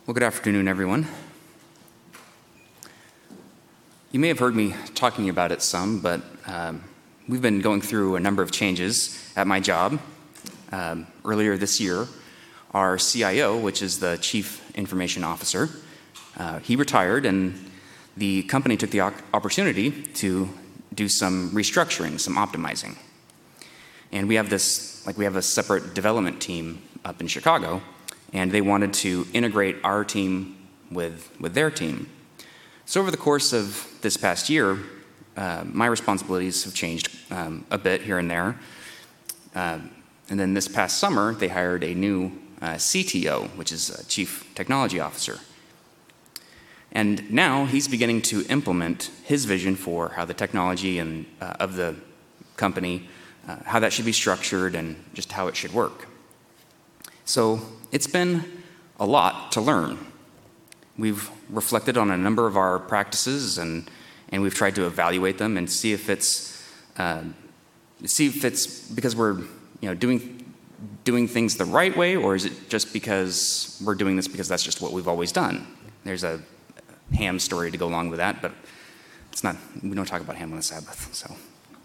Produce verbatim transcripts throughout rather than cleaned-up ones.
Well, good afternoon, everyone. You may have heard me talking about it some, but um, we've been going through a number of changes at my job. Um, earlier this year, our C I O, which is the Chief Information Officer, uh, he retired, and the company took the opportunity to do some restructuring, some optimizing. And we have this, like we have a separate development team up in Chicago, and they wanted to integrate our team with, with their team. So over the course of this past year, uh, my responsibilities have changed um, a bit here and there. Uh, and then this past summer, they hired a new uh, C T O, which is a Chief Technology Officer. And now he's beginning to implement his vision for how the technology and uh, of the company, uh, how that should be structured and just how it should work. So it's been a lot to learn. We've reflected on a number of our practices, and, and we've tried to evaluate them and see if it's uh, see if it's because we're you know doing doing things the right way, or is it just because we're doing this because that's just what we've always done. There's a ham story to go along with that, but it's not. We don't talk about ham on the Sabbath. So,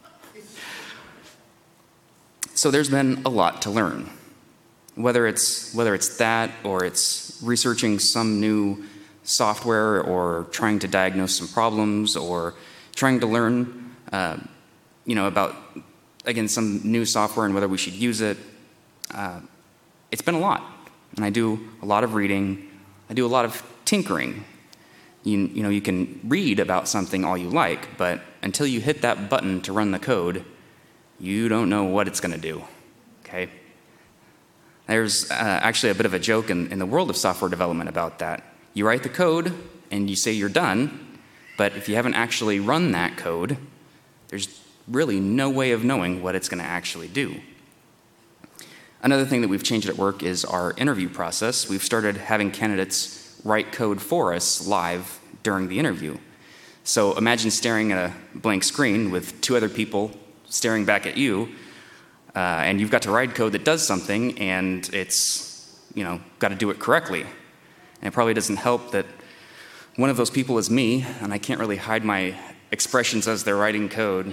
so there's been a lot to learn. Whether it's whether it's that, or it's researching some new software, or trying to diagnose some problems, or trying to learn, uh, you know, about again some new software and whether we should use it. Uh, it's been a lot, and I do a lot of reading. I do a lot of tinkering. You you know you can read about something all you like, but until you hit that button to run the code, you don't know what it's going to do. Okay. There's uh, actually a bit of a joke in, in the world of software development about that. You write the code and you say you're done, but if you haven't actually run that code, there's really no way of knowing what it's going to actually do. Another thing that we've changed at work is our interview process. We've started having candidates write code for us live during the interview. So imagine staring at a blank screen with two other people staring back at you, Uh, and you've got to write code that does something, and it's, you know, got to do it correctly. And it probably doesn't help that one of those people is me, and I can't really hide my expressions as they're writing code.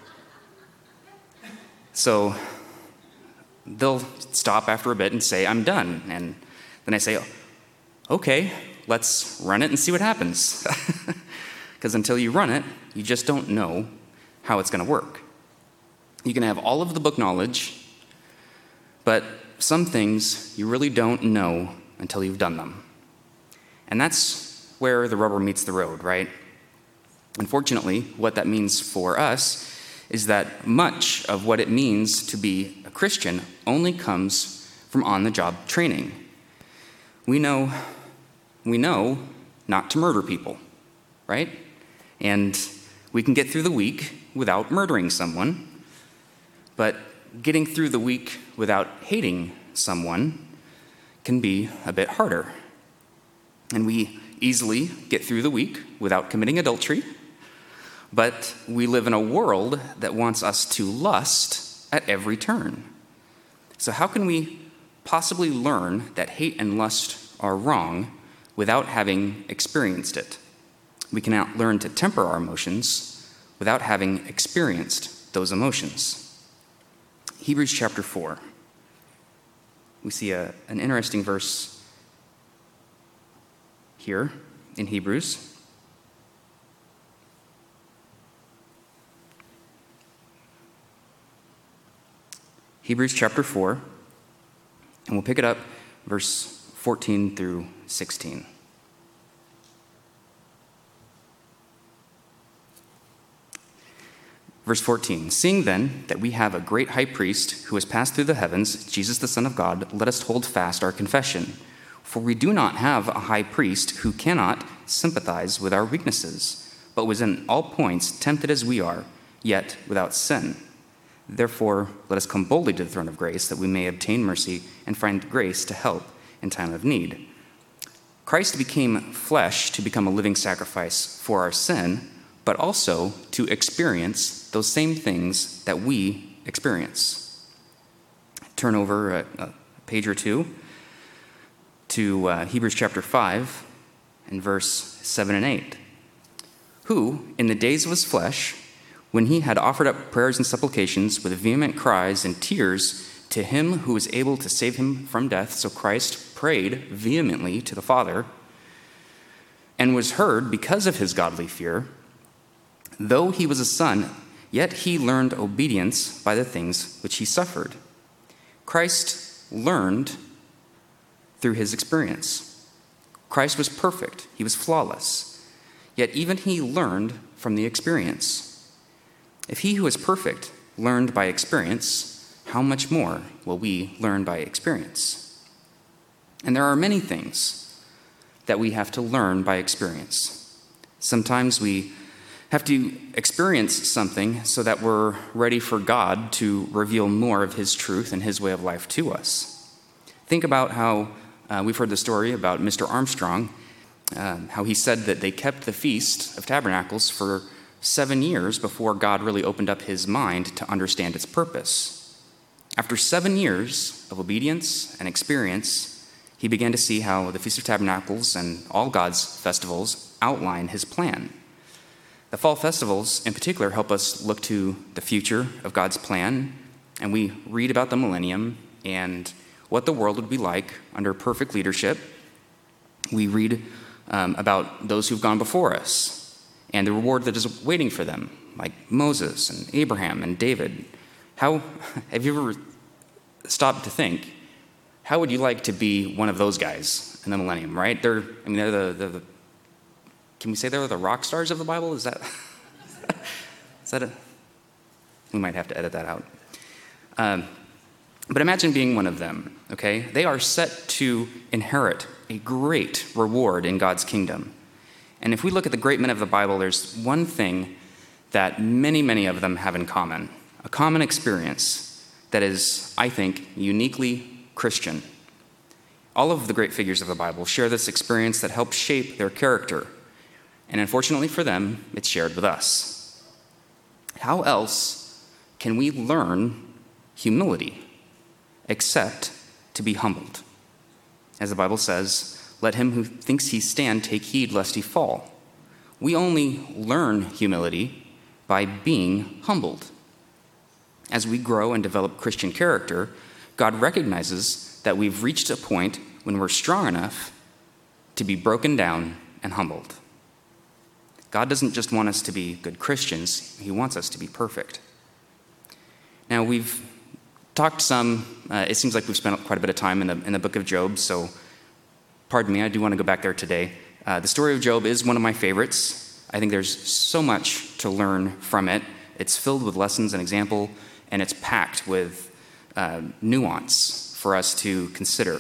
So they'll stop after a bit and say, I'm done. And then I say, okay, let's run it and see what happens. Because until you run it, you just don't know how it's going to work. You can have all of the book knowledge, but some things you really don't know until you've done them. And that's where the rubber meets the road, right? Unfortunately, what that means for us is that much of what it means to be a Christian only comes from on-the-job training. We know, we know not to murder people, right? And we can get through the week without murdering someone. But getting through the week without hating someone can be a bit harder. And we easily get through the week without committing adultery, but we live in a world that wants us to lust at every turn. So how can we possibly learn that hate and lust are wrong without having experienced it? We cannot learn to temper our emotions without having experienced those emotions. Hebrews chapter four. We see a, an interesting verse here in Hebrews. Hebrews chapter four, and we'll pick it up verse fourteen through sixteen. Verse fourteen, seeing then that we have a great high priest who has passed through the heavens, Jesus the Son of God, let us hold fast our confession. For we do not have a high priest who cannot sympathize with our weaknesses, but was in all points tempted as we are, yet without sin. Therefore, let us come boldly to the throne of grace, that we may obtain mercy and find grace to help in time of need. Christ became flesh to become a living sacrifice for our sin, but also to experience those same things that we experience. Turn over a, a page or two to uh, Hebrews chapter five and verse seven and eight. Who, in the days of his flesh, when he had offered up prayers and supplications with vehement cries and tears to him who was able to save him from death, so Christ prayed vehemently to the Father, and was heard because of his godly fear, though he was a son, yet he learned obedience by the things which he suffered. Christ learned through his experience. Christ was perfect. He was flawless. Yet even he learned from the experience. If he who is perfect learned by experience, how much more will we learn by experience? And there are many things that we have to learn by experience. Sometimes we have to experience something so that we're ready for God to reveal more of his truth and his way of life to us. Think about how uh, we've heard the story about Mister Armstrong, uh, how he said that they kept the Feast of Tabernacles for seven years before God really opened up his mind to understand its purpose. After seven years of obedience and experience, he began to see how the Feast of Tabernacles and all God's festivals outline his plan. The fall festivals, in particular, help us look to the future of God's plan, and we read about the millennium and what the world would be like under perfect leadership. We read um, about those who've gone before us and the reward that is waiting for them, like Moses and Abraham and David. How have you ever stopped to think, how would you like to be one of those guys in the millennium, right? They're, I mean, they're the, the, the can we say they're the rock stars of the Bible? Is that, is that a, we might have to edit that out. Um, but imagine being one of them, okay? They are set to inherit a great reward in God's kingdom. And if we look at the great men of the Bible, there's one thing that many, many of them have in common, a common experience that is, I think, uniquely Christian. All of the great figures of the Bible share this experience that helps shape their character. And unfortunately for them, it's shared with us. How else can we learn humility except to be humbled? As the Bible says, let him who thinks he stand take heed lest he fall. We only learn humility by being humbled. As we grow and develop Christian character, God recognizes that we've reached a point when we're strong enough to be broken down and humbled. God doesn't just want us to be good Christians, he wants us to be perfect. Now, we've talked some, uh, it seems like we've spent quite a bit of time in the, in the book of Job, so pardon me, I do want to go back there today. Uh, the story of Job is one of my favorites. I think there's so much to learn from it. It's filled with lessons and example, and it's packed with uh, nuance for us to consider.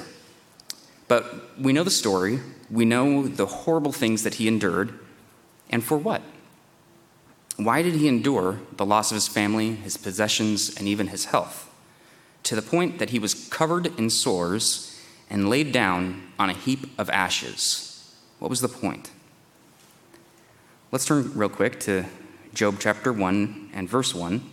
But we know the story. We know the horrible things that he endured. And for what? Why did he endure the loss of his family, his possessions, and even his health, to the point that he was covered in sores and laid down on a heap of ashes? What was the point? Let's turn real quick to Job chapter one and verse one.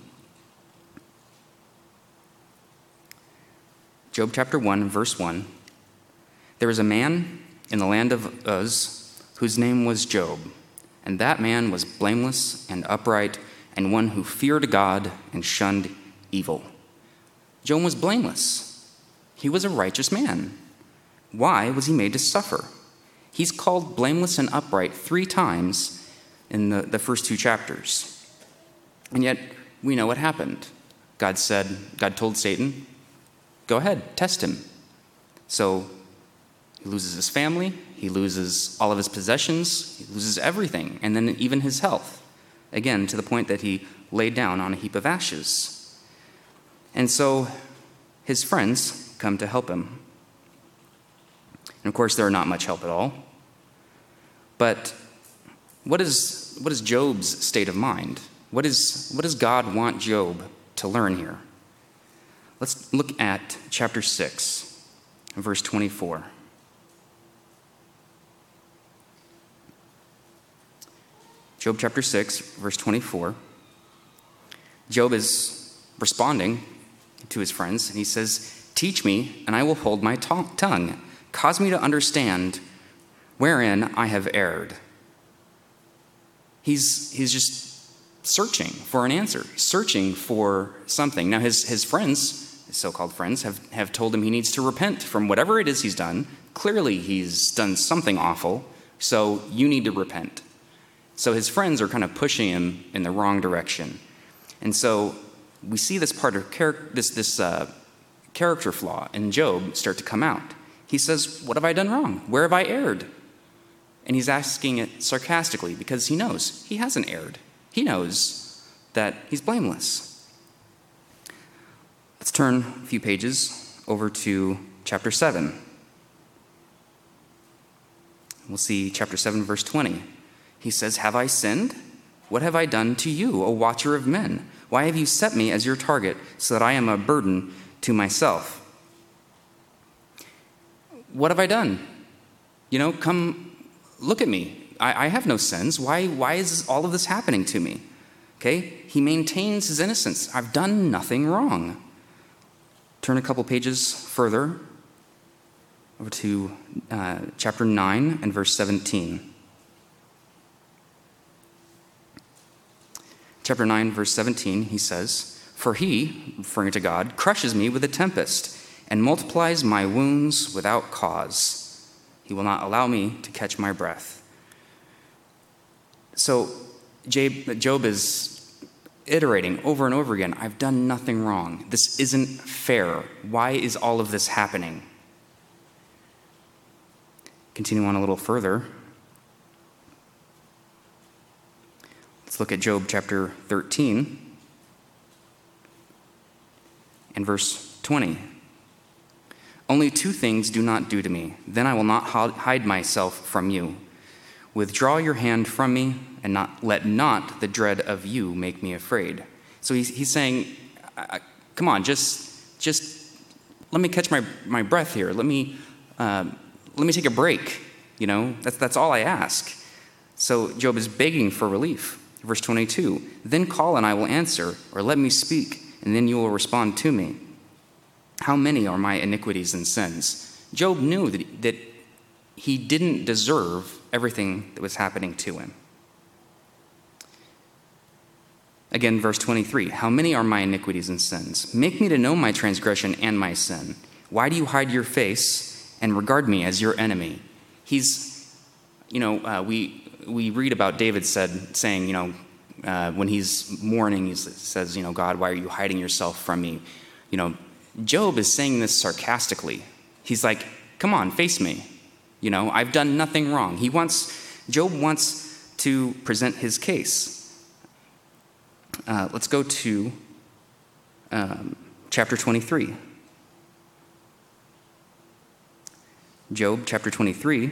Job chapter one, verse one. There was a man in the land of Uz whose name was Job. And that man was blameless and upright, and one who feared God and shunned evil. Job was blameless. He was a righteous man. Why was he made to suffer? He's called blameless and upright three times in the, the first two chapters. And yet, we know what happened. God said, God told Satan, go ahead, test him. So he loses his family, he loses all of his possessions, he loses everything, and then even his health. Again, to the point that he laid down on a heap of ashes. And so his friends come to help him. And of course, they're not much help at all. But what is, what is Job's state of mind? What, is, what does God want Job to learn here? Let's look at chapter six, verse twenty-four. Job chapter six, verse twenty-four. Job is responding to his friends, and he says, teach me, and I will hold my tongue. Cause me to understand wherein I have erred. He's, he's just searching for an answer, searching for something. Now, his, his friends, his so-called friends, have, have told him he needs to repent from whatever it is he's done. Clearly, he's done something awful, so you need to repent. So his friends are kind of pushing him in the wrong direction. And so we see this part of char- this, this uh, character flaw in Job start to come out. He says, what have I done wrong? Where have I erred? And he's asking it sarcastically because he knows he hasn't erred. He knows that he's blameless. Let's turn a few pages over to chapter seven. We'll see chapter seven, verse twenty. He says, have I sinned? What have I done to you, O watcher of men? Why have you set me as your target so that I am a burden to myself? What have I done? You know, come look at me. I, I have no sins. Why, why is all of this happening to me? Okay? He maintains his innocence. I've done nothing wrong. Turn a couple pages further over to uh, chapter nine and verse seventeen. Chapter nine, verse seventeen, he says, for he, referring to God, crushes me with a tempest and multiplies my wounds without cause. He will not allow me to catch my breath. So Job is iterating over and over again, I've done nothing wrong. This isn't fair. Why is all of this happening? Continue on a little further. Let's look at Job chapter thirteen and verse twenty. Only two things do not do to me, then I will not hide myself from you. Withdraw your hand from me, and not let not the dread of you make me afraid. So he's, he's saying, come on, just just let me catch my, my breath here. Let me uh, let me take a break. You know, that's that's all I ask. So Job is begging for relief. Verse twenty-two, then call and I will answer, or let me speak, and then you will respond to me. How many are my iniquities and sins? Job knew that, that he didn't deserve everything that was happening to him. Again, verse twenty-three, how many are my iniquities and sins? Make me to know my transgression and my sin. Why do you hide your face and regard me as your enemy? He's, you know, uh, we we read about David said, saying, you know, uh, when he's mourning, he says, you know, God, why are you hiding yourself from me? You know, Job is saying this sarcastically. He's like, come on, face me. You know, I've done nothing wrong. He wants, Job wants to present his case. Uh, let's go to um, chapter twenty-three. Job chapter twenty-three,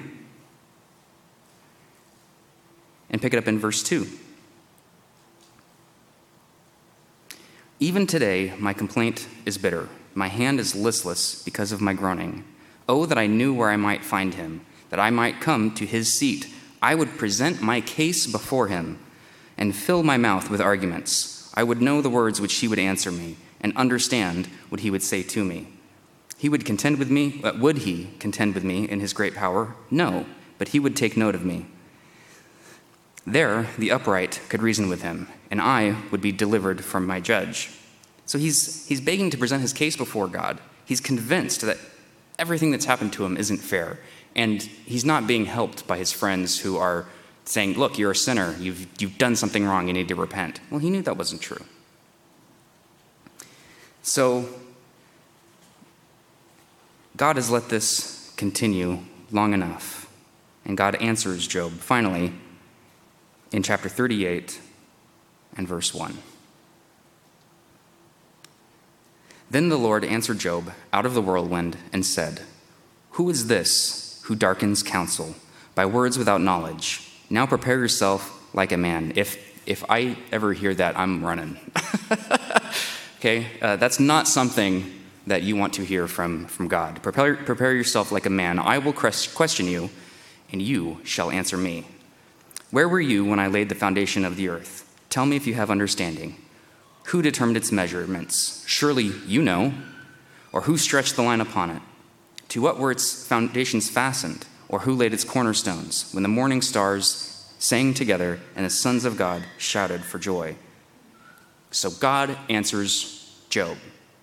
and pick it up in verse two. Even today, my complaint is bitter. My hand is listless because of my groaning. Oh, that I knew where I might find him, that I might come to his seat. I would present my case before him and fill my mouth with arguments. I would know the words which he would answer me and understand what he would say to me. He would contend with me. Uh, would he contend with me in his great power? No, but he would take note of me. There, the upright could reason with him, and I would be delivered from my judge. So he's he's begging to present his case before God. He's convinced that everything that's happened to him isn't fair, and he's not being helped by his friends who are saying, look, you're a sinner. You've, you've done something wrong. You need to repent. Well, he knew that wasn't true. So God has let this continue long enough, and God answers Job finally in chapter thirty-eight and verse one. Then the Lord answered Job out of the whirlwind and said, who is this who darkens counsel by words without knowledge? Now prepare yourself like a man. If if I ever hear that, I'm running. Okay, uh, that's not something that you want to hear from, from God. Prepare, prepare yourself like a man. I will question you, and you shall answer me. Where were you when I laid the foundation of the earth? Tell me if you have understanding. Who determined its measurements? Surely you know. Or who stretched the line upon it? To what were its foundations fastened, or who laid its cornerstones, when the morning stars sang together and the sons of God shouted for joy? So God answers Job.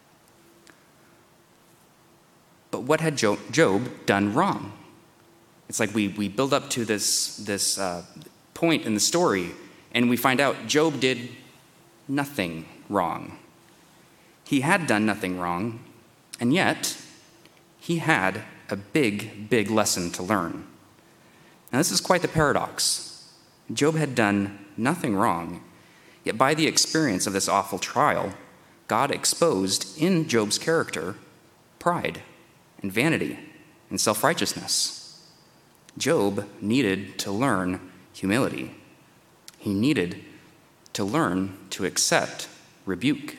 But what had Job, Job done wrong? It's like we, we build up to this, this uh, point in the story, and we find out Job did nothing wrong. He had done nothing wrong, and yet he had a big, big lesson to learn. Now, this is quite the paradox. Job had done nothing wrong, yet by the experience of this awful trial, God exposed in Job's character pride and vanity and self-righteousness. Job needed to learn humility. He needed to learn to accept rebuke.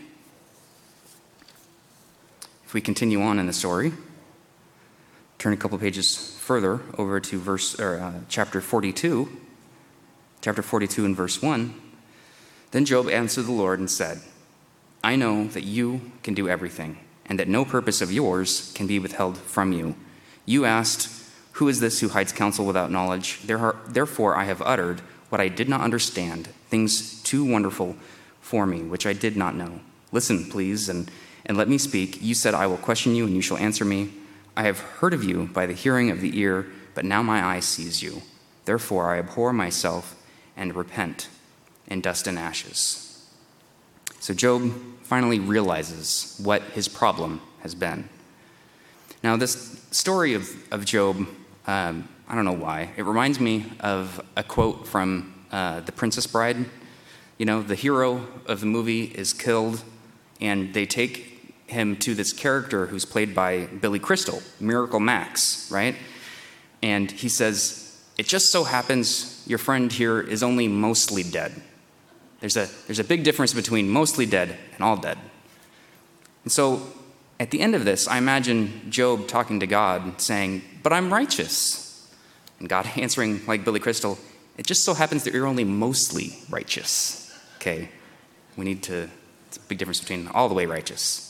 If we continue on in the story, turn a couple pages further over to verse or uh, chapter forty-two, chapter forty-two and verse one. Then Job answered the Lord and said, I know that you can do everything, and that no purpose of yours can be withheld from you. You asked, who is this who hides counsel without knowledge? Therefore I have uttered what I did not understand, things too wonderful for me, which I did not know. Listen, please, and, and let me speak. You said, I will question you, and you shall answer me. I have heard of you by the hearing of the ear, but now my eye sees you. Therefore I abhor myself and repent in dust and ashes. So Job finally realizes what his problem has been. Now, this story of, of Job, um, I don't know why, it reminds me of a quote from uh, The Princess Bride. You know, the hero of the movie is killed, and they take him to this character who's played by Billy Crystal, Miracle Max, right? And he says, it just so happens your friend here is only mostly dead. There's a, there's a big difference between mostly dead and all dead. And so at the end of this, I imagine Job talking to God saying, but I'm righteous. And God answering like Billy Crystal, it just so happens that you're only mostly righteous. Okay, we need to, it's a big difference between all the way righteous.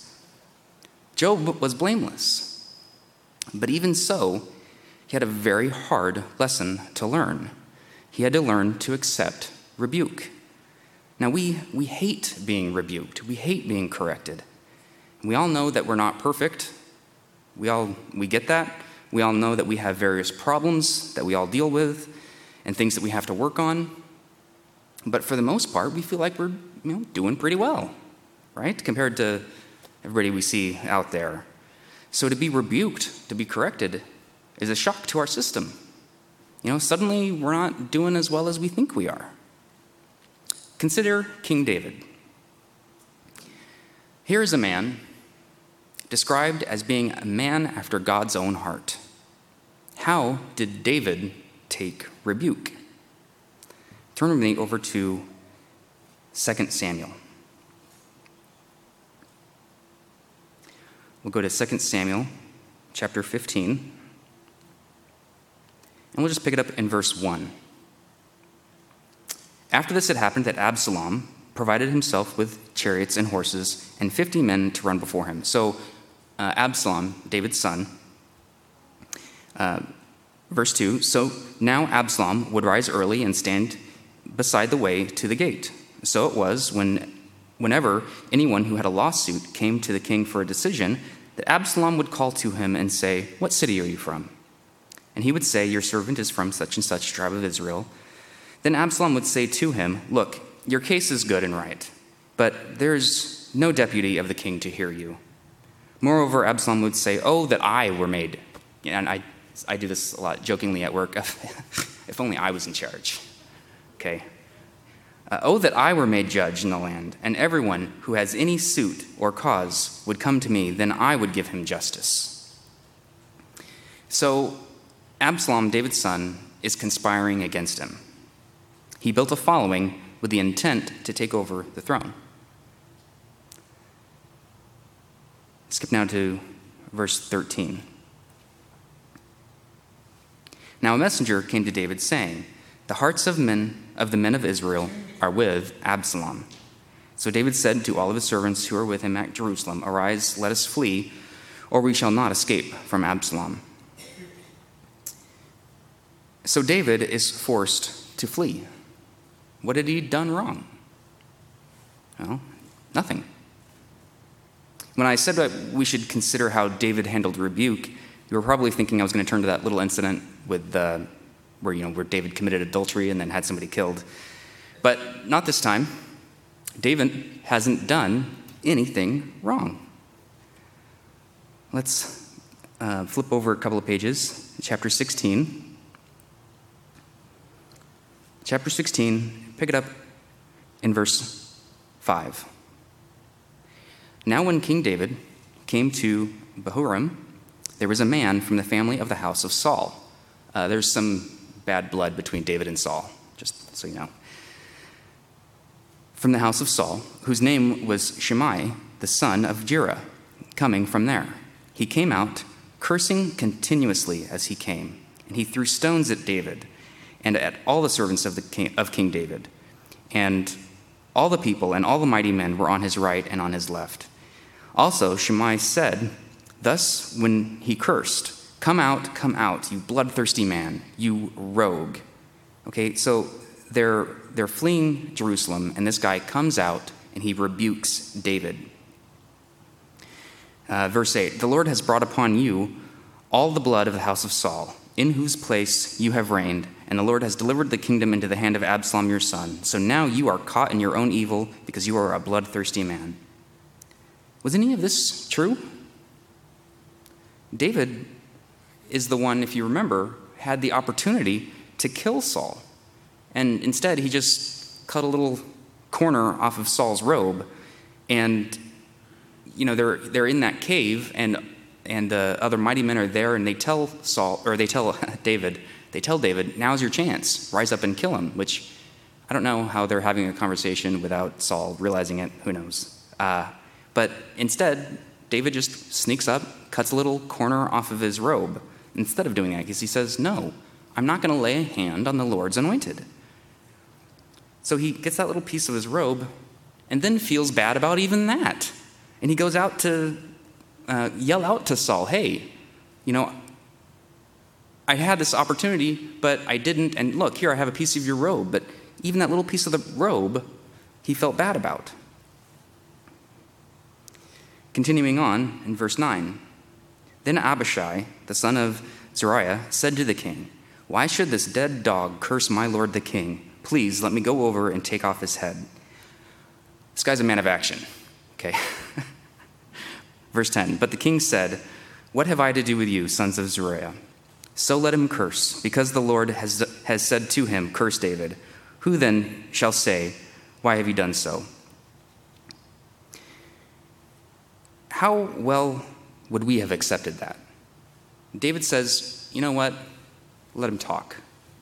Job was blameless. But even so, he had a very hard lesson to learn. He had to learn to accept rebuke. Now, we, we hate being rebuked. We hate being corrected. We all know that we're not perfect. We all we get that. We all know that we have various problems that we all deal with and things that we have to work on. But for the most part, we feel like we're you know, doing pretty well, right? Compared to everybody we see out there. So to be rebuked, to be corrected, is a shock to our system. You know, suddenly we're not doing as well as we think we are. Consider King David. Here is a man described as being a man after God's own heart. How did David take rebuke? Turn with me over to Second Samuel. We'll go to Second Samuel chapter fifteen, and we'll just pick it up in verse one. After this had happened, that Absalom provided himself with chariots and horses and fifty men to run before him. So uh, Absalom, David's son, uh, verse two, so now Absalom would rise early and stand beside the way to the gate. So it was when, whenever anyone who had a lawsuit came to the king for a decision, that Absalom would call to him and say, what city are you from? And he would say, your servant is from such and such tribe of Israel. Then Absalom would say to him, look, your case is good and right, but there's no deputy of the king to hear you. Moreover, Absalom would say, oh, that I were made. And I, I do this a lot jokingly at work. If only I was in charge. Okay. Uh, oh, that I were made judge in the land, and everyone who has any suit or cause would come to me, then I would give him justice. So Absalom, David's son, is conspiring against him. He built a following with the intent to take over the throne. Skip now to verse thirteen. Now a messenger came to David saying, the hearts of men of the men of Israel are with Absalom. So David said to all of his servants who were with him at Jerusalem, arise, let us flee. or we shall not escape from Absalom." So David is forced to flee. What had he done wrong? Well, nothing. When I said that we should consider how David handled rebuke, you were probably thinking I was going to turn to that little incident with the, where you know where David committed adultery and then had somebody killed. But not this time. David hasn't done anything wrong. Let's uh, flip over a couple of pages. Chapter sixteen. Chapter sixteen, pick it up in verse five. "Now when King David came to Bahurim, there was a man from the family of the house of Saul." Uh, there's some bad blood between David and Saul, just so you know. "From the house of Saul, whose name was Shimei, the son of Jerah, coming from there. He came out, cursing continuously as he came, and he threw stones at David and at all the servants of, the king, of King David. And all the people and all the mighty men were on his right and on his left. Also Shimei said, thus when he cursed, 'Come out, come out, you bloodthirsty man, you rogue.'" Okay, so they're they're fleeing Jerusalem, and this guy comes out and he rebukes David. Uh, verse eight, "The Lord has brought upon you all the blood of the house of Saul, in whose place you have reigned, and the Lord has delivered the kingdom into the hand of Absalom your son. So now you are caught in your own evil because you are a bloodthirsty man." Was any of this true? David is the one, if you remember, had the opportunity to kill Saul. And instead, he just cut a little corner off of Saul's robe. And, you know, they're they're in that cave, and and the other mighty men are there, and they tell Saul, or they tell David, they tell David, "Now's your chance. Rise up and kill him," which I don't know how they're having a conversation without Saul realizing it. Who knows? Uh, but instead, David just sneaks up, cuts a little corner off of his robe instead of doing that, because he says, "No, I'm not going to lay a hand on the Lord's anointed." So he gets that little piece of his robe and then feels bad about even that. And he goes out to uh, yell out to Saul, "Hey, you know, I had this opportunity, but I didn't. And look, here, I have a piece of your robe." But even that little piece of the robe, he felt bad about. Continuing on in verse nine, "Then Abishai, the son of Zeruiah, said to the king, 'Why should this dead dog curse my lord the king? Please let me go over and take off his head.'" This guy's a man of action. Okay. Verse ten, "But the king said, 'What have I to do with you, sons of Zeruiah? So let him curse, because the Lord has, has said to him, curse David. Who then shall say, why have you done so?'" How well would we have accepted that? David says, "You know what? Let him talk."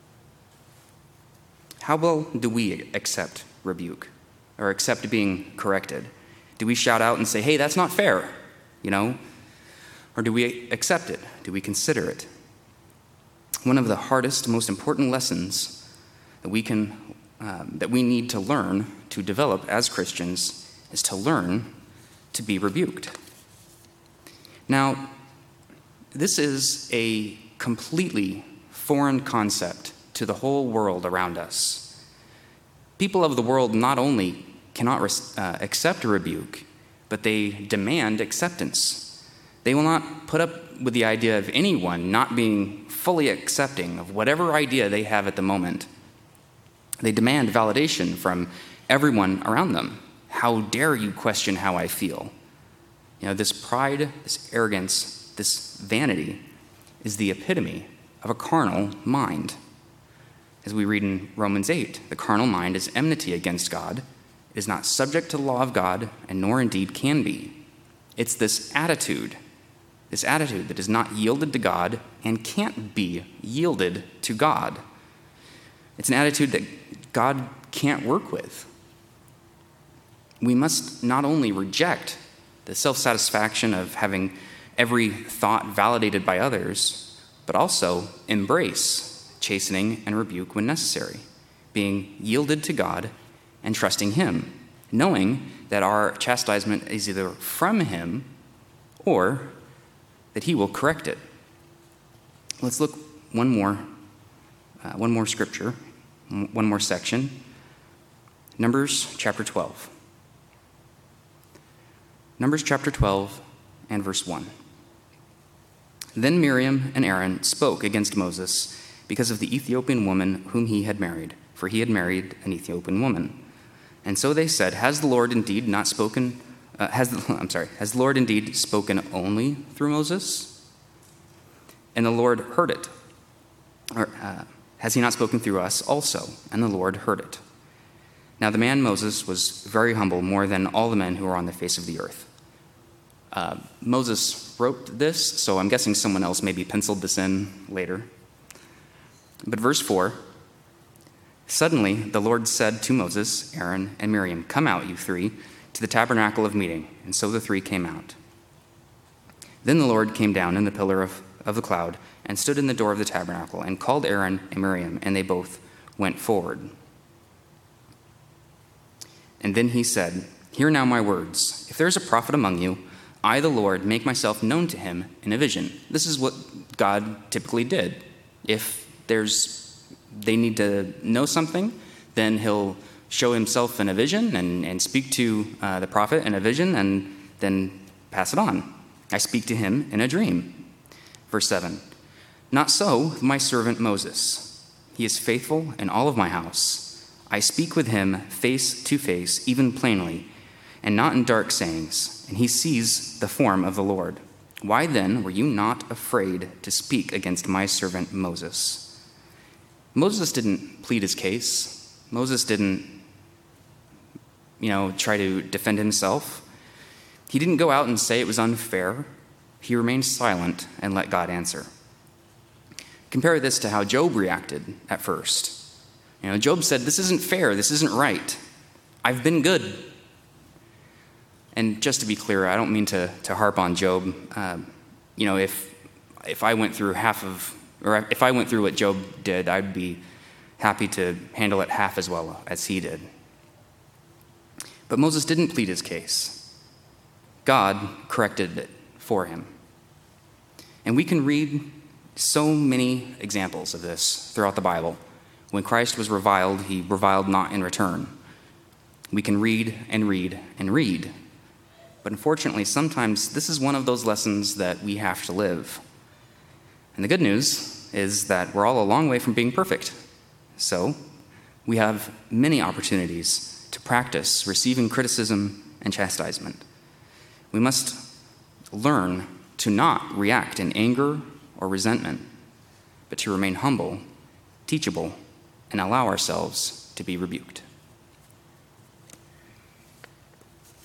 How well do we accept rebuke or accept being corrected? Do we shout out and say, "Hey, that's not fair," you know? Or do we accept it? Do we consider it? One of the hardest, most important lessons that we can, um, that we need to learn to develop as Christians is to learn to be rebuked. Now, this is a completely foreign concept to the whole world around us. People of the world not only cannot uh, accept a rebuke, but they demand acceptance. They will not put up with the idea of anyone not being fully accepting of whatever idea they have at the moment. They demand validation from everyone around them. "How dare you question how I feel?" You know, this pride, this arrogance, this vanity is the epitome of a carnal mind. As we read in Romans eight, the carnal mind is enmity against God. It is not subject to the law of God, and nor indeed can be. It's this attitude, this attitude that is not yielded to God and can't be yielded to God. It's an attitude that God can't work with. We must not only reject the self-satisfaction of having every thought validated by others, but also embrace chastening and rebuke when necessary, being yielded to God and trusting him, knowing that our chastisement is either from him or that he will correct it. Let's look one more, uh, one more scripture, one more section. Numbers chapter twelve. Numbers chapter twelve and verse one. Then Miriam and Aaron spoke against Moses because of the Ethiopian woman whom he had married, for he had married an Ethiopian woman. And so they said, Has the Lord indeed not spoken, uh, has the, I'm sorry, has the Lord indeed spoken only through Moses? And the Lord heard it. Or uh, has he not spoken through us also? And the Lord heard it. Now the man Moses was very humble, more than all the men who were on the face of the earth. Uh, Moses wrote this, so I'm guessing someone else maybe penciled this in later. But verse four, Suddenly the Lord said to Moses, Aaron, and Miriam, Come out, you three, to the tabernacle of meeting. And so the three came out. Then the Lord came down in the pillar of, of the cloud and stood in the door of the tabernacle and called Aaron and Miriam, and they both went forward. And then he said, Hear now my words. If there is a prophet among you, I, the Lord, make myself known to him in a vision. This is what God typically did. If there's they need to know something, then he'll show himself in a vision and, and speak to uh, the prophet in a vision and then pass it on. I speak to him in a dream. Verse seven, Not so with my servant Moses. He is faithful in all of my house. I speak with him face to face, even plainly, and not in dark sayings, and he sees the form of the Lord. Why then were you not afraid to speak against my servant Moses? Moses didn't plead his case. Moses didn't, you know, try to defend himself. He didn't go out and say it was unfair. He remained silent and let God answer. Compare this to how Job reacted at first. You know, Job said, This isn't fair. This isn't right. I've been good. And just to be clear, I don't mean to, to harp on Job. Uh, you know, if if I went through half of, or if I went through what Job did, I'd be happy to handle it half as well as he did. But Moses didn't plead his case. God corrected it for him. And we can read so many examples of this throughout the Bible. When Christ was reviled, he reviled not in return. We can read and read and read. But unfortunately, sometimes this is one of those lessons that we have to live. And the good news is that we're all a long way from being perfect. So we have many opportunities to practice receiving criticism and chastisement. We must learn to not react in anger or resentment, but to remain humble, teachable, and allow ourselves to be rebuked.